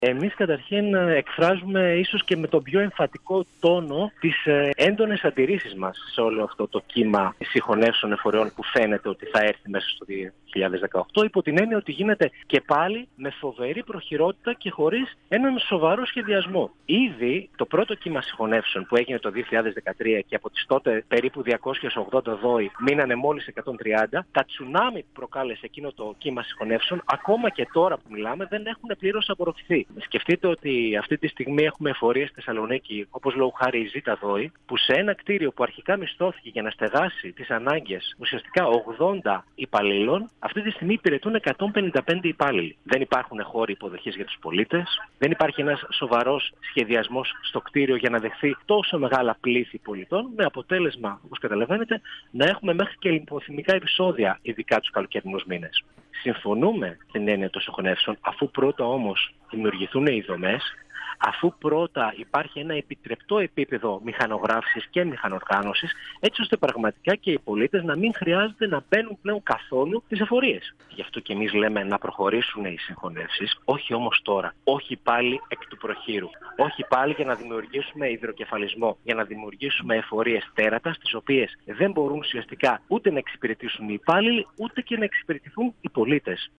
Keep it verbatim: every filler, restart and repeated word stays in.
Εμείς καταρχήν εκφράζουμε ίσως και με τον πιο εμφατικό τόνο τις έντονες αντιρρήσεις μας σε όλο αυτό το κύμα συγχωνεύσεων εφοριών που φαίνεται ότι θα έρθει μέσα στο δύο χιλιάδες δεκαοκτώ, υπό την έννοια ότι γίνεται και πάλι με φοβερή προχειρότητα και χωρίς έναν σοβαρό σχεδιασμό. Ήδη το πρώτο κύμα συγχωνεύσεων που έγινε το δύο χιλιάδες δεκατρία και από τις τότε περίπου διακόσιες ογδόντα δόη μείνανε μόλις εκατόν τριάντα, τα τσουνάμι που προκάλεσε εκείνο το κύμα συγχωνεύσεων, ακόμα και τώρα που μιλάμε, δεν έχουν πλήρως απορροφηθεί. Σκεφτείτε ότι αυτή τη στιγμή έχουμε εφορίες στη Θεσσαλονίκη, όπως λόγου χάρη η Ζήτα Δόη, που σε ένα κτίριο που αρχικά μισθώθηκε για να στεγάσει τις ανάγκες ουσιαστικά ογδόντα υπαλλήλων, αυτή τη στιγμή υπηρετούν εκατόν πενήντα πέντε υπάλληλοι. Δεν υπάρχουν χώροι υποδοχής για τους πολίτες, δεν υπάρχει ένας σοβαρός σχεδιασμός στο κτίριο για να δεχθεί τόσο μεγάλα πλήθη πολιτών, με αποτέλεσμα, όπως καταλαβαίνετε, να έχουμε μέχρι και λιποθυμικά επεισόδια, ειδικά τους καλοκαιρινούς μήνες. Συμφωνούμε την έννοια των συγχωνεύσεων, αφού πρώτα όμως δημιουργηθούν οι δομές, αφού πρώτα υπάρχει ένα επιτρεπτό επίπεδο μηχανογράφησης και μηχανοργάνωσης, έτσι ώστε πραγματικά και οι πολίτες να μην χρειάζεται να μπαίνουν πλέον καθόλου τις εφορίες. Γι' αυτό και εμείς λέμε να προχωρήσουν οι συγχωνεύσεις, όχι όμως τώρα, όχι πάλι εκ του προχείρου, όχι πάλι για να δημιουργήσουμε υδροκεφαλισμό, για να δημιουργήσουμε εφορίες τέρατα, στις οποίες δεν μπορούν ουσιαστικά ούτε να εξυπηρετήσουν οι υπάλληλοι, ούτε και να εξυπηρετηθούν οι πολίτες.